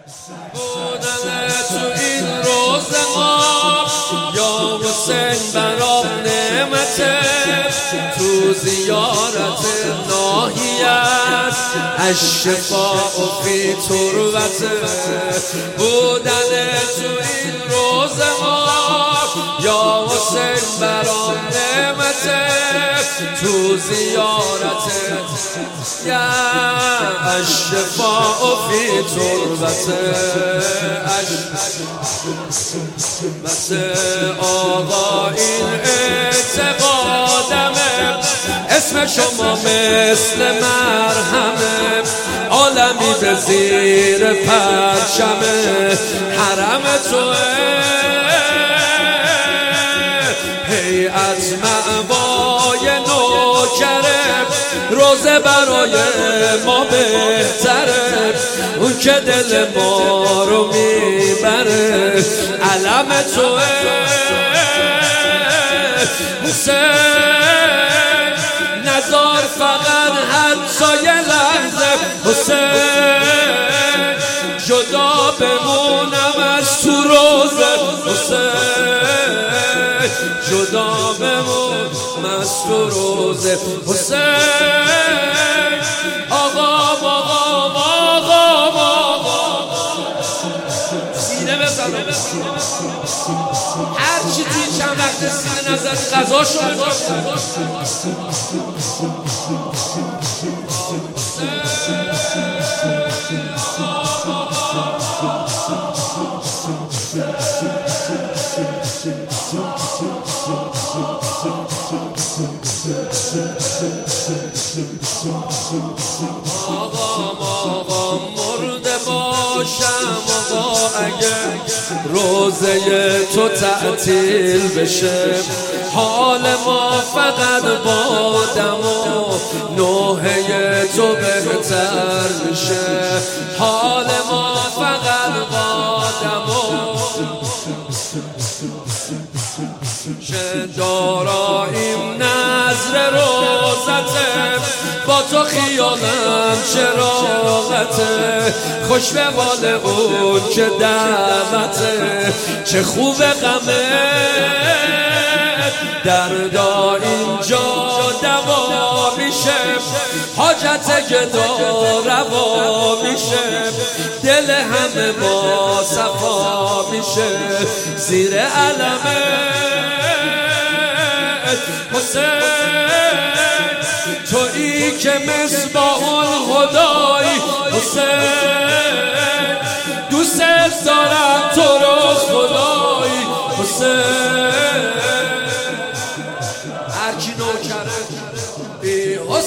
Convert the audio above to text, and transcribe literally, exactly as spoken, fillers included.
بودن تو این روز ما یا حسین برام نعمته، تو زیارت ناحیت الشفاء فی تربته. بودن تو این روز ما یا حسین برام نعمته، تو زیارت یا الشفاء فی تربته. مثل آقا این اعتقادمه، اسم شما مثل مرهمه، عالمی به زیر پرچمه حرم توه. هیئت معبای نوکره، روزه برای ما بهتره، اون که دل ما رو میبره علم توه. حسین نزار فقط حتی یه لحظه، حسین جدا بمونم از تو روزه، حسین جدا بمونم از تو روزه. حسین آقا آقا آقا آقا سینه بزن، هر چی توی چند وقت سینه نزد غذا شد. آقا آقا مرده باشم آقا اگه روزه تو تعطیل بشه، حال ما فقط با دم و نوحه تو بهتر میشه، حال ما فقط با دم و چه داراییم نظر روزته، با تو خیالم چراغته، خوش به حال اون که دعوته، چه خوب غمه دردا اینجا دوا میشه، حاجت گدا روا میشه، دل همه با صفا میشه زیر علمه. حسین تویی که مصباح الهدایی، حسین دوست دارم تو رو خدایی، حسین هر کی نوکره بی